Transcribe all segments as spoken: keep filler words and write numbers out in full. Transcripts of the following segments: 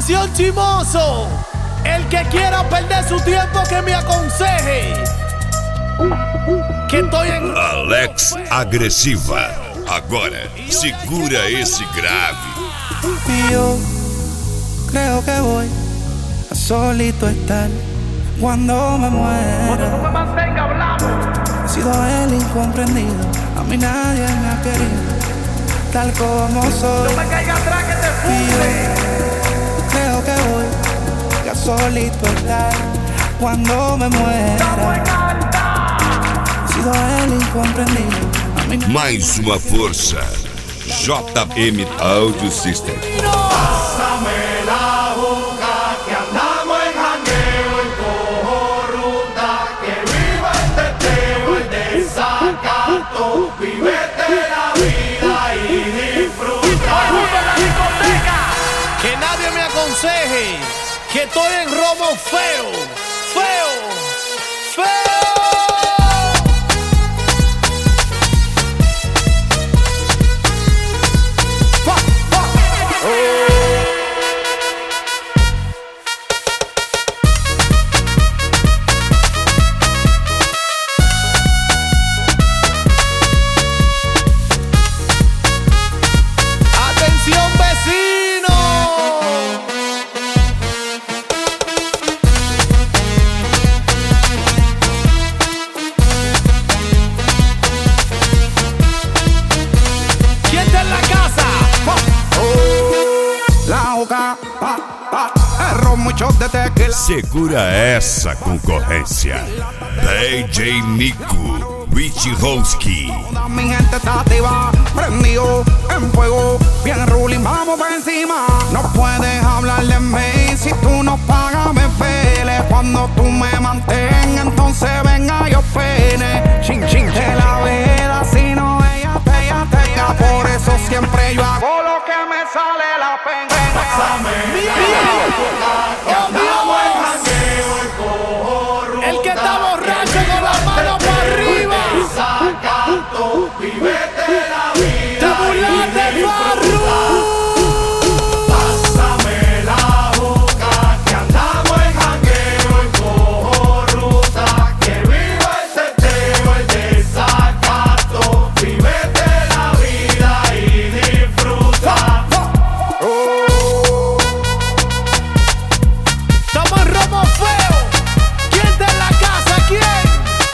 Atención chimoso, el que quiera perder su tiempo que me aconseje. Que estoy en Alex Agressiva. Agora, segura esse grave. Y yo creo que voy a solito estar cuando me muera. no me mantenga hablando. He sido el incomprendido, a mí nadie me ha querido tal como soy. No me caiga atrás que te Y funde. yo creo que voy a solito estar cuando me muera. He sido el incomprendido, a mí nadie. Mais uma força. J M Audio System. Pásame la boca que andamos en jangueo, en cojo ruta, que viva el teteo, el desacato, vívete la vida y disfruta. la discoteca. Que nadie me aconseje que estoy en romo feo, feo, feo. Atención vecino. ¿Quién está en la casa? La boca, pa, pa, erro muchos de tequila. Segura essa concorrência. D J Nico, Richie Holski. Toda mi gente está activa, prendido en fuego, bien ruling, vamos por encima. No puedes hablar de mí si tú no pagas, me pele. Cuando tú me mantengas, entonces venga yo pene. Chin chin de la vida, si no ella te, ella tenga. Por eso siempre yo hago lo que me sale la pena. Pásame la boca que andamos en jangueo, en cojo ruta, El que está borracho con la mano para arriba. desacato, vívete la vida. Te burlaste, Farru. Pásame la boca que andamos en jangueo, en cojo ruta, que viva el teteo, el desacato, vívete la vida y disfruta. Estamos en romo feo. ¿Quién está en la casa? ¿Quién?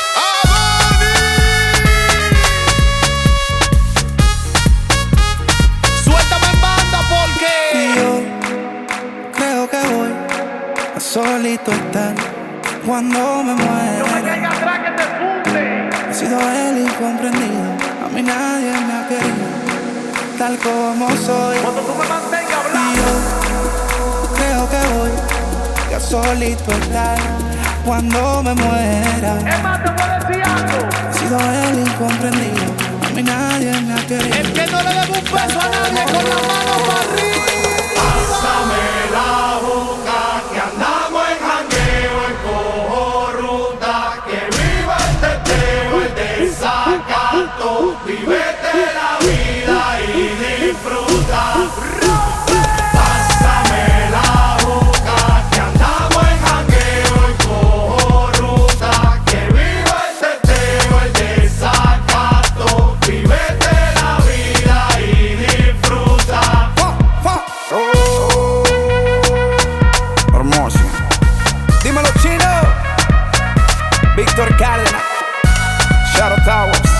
Suéltame en banda Y porque yo creo que voy a solito estar cuando me muera. caiga atrás que te funde. He sido el incomprendido, a mí nadie me ha querido tal como soy. Cuando tú me mantengas Y hablando. yo creo que voy a solito estar cuando me muera. Es más, te voy a decir algo. He sido el incomprendido, a mí nadie me ha querido. El que no le debe un peso a nadie con la mano para arriba. Pásame la boca que andamos en jangueo, en cojo ruta, que viva el teteo, el desacato, vívete la vida y disfruta. Pásame la boca que andamos en jangueo, en cojo ruta, que viva el teteo, el desacato, vívete la vida y disfruta. Hermoso. Dímelo, chino. Víctor Cárdenas, Shadow Towers.